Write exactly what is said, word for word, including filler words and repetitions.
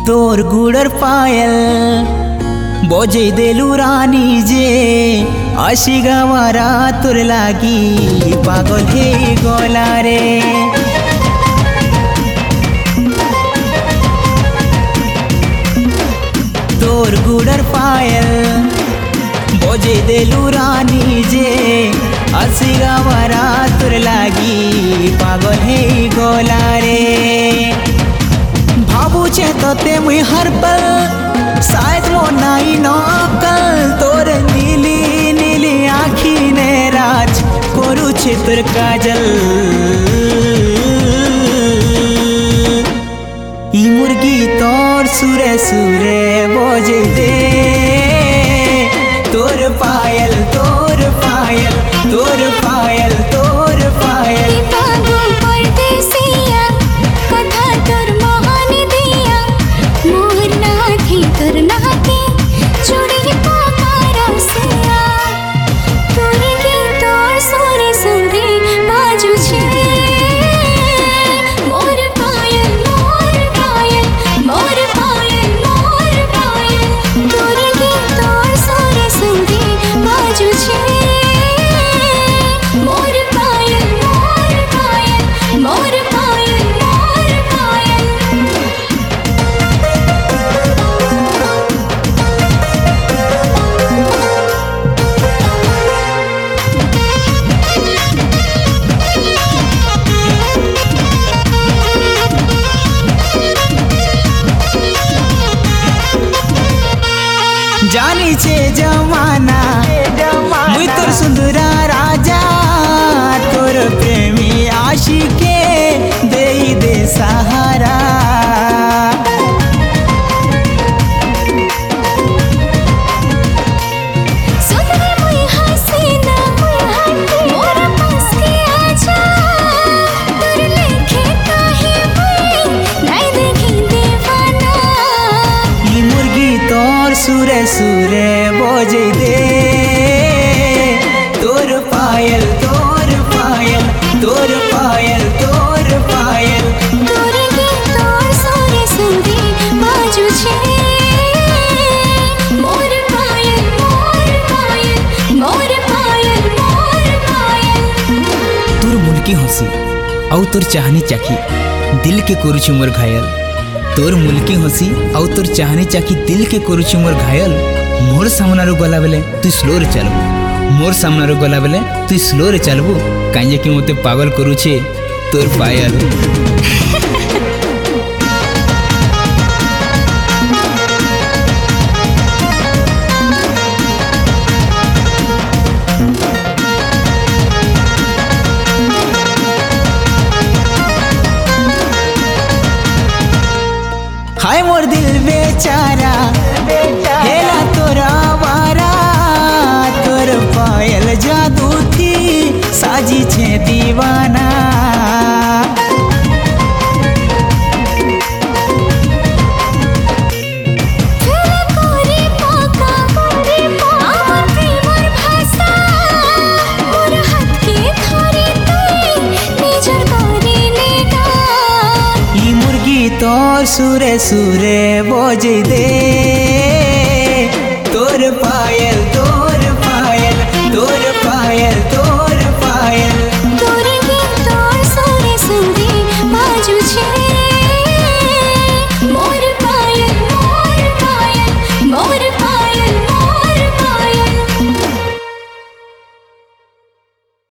तोर गुड़र पायल बजे देलू रानी जे आशी गवारा तोर लागी पागल हे गला रे। तोर गुड़र पायल बजे देलू रानी जे आशी गवारा तोर लागी पागल हे गला रे। भाबू छे तोते मुई हर पल शायद मो नाई नकल तोर नीली नीली आँखी ने राज करू छे तोर काजल। ई मुर्गी तोर सुरे सुरे बजे दे तोर पायल तोर पायल तोर पायल तोर पायल। जानी छे जमाना मुई तोर सुंदरा राजा तोर प्रेमी आशिके देई दे सहारा। सुरे सुरे बजे दे तोर पायल तोर पायल तोर पायल तोर पायल। तोर की तोर सुरे सुरे बाजू छे मोर पायल मोर पायल मोर पायल मोर पायल। तोर मुल्की हंसी आउ तोर चाहनी चाखी दिल के करूछु मोर घायल। तोर मुल्की हंसी आउ तोर चाहनी चाखी दिल के करूछु मोर घायल। मोर सामनारू गला बेले तू स्लो रे चलबू मोर सामनारू गला बेले तू स्लो रे चलबू काहे कि मोते पागल करूछे तोर पायल। हाय मोर दिल बेचारा हेला तोरा वारा तोर पायल जादू थी साजी छे दीवाना। तोर सुरे सुरे बजे दे तोर पायल।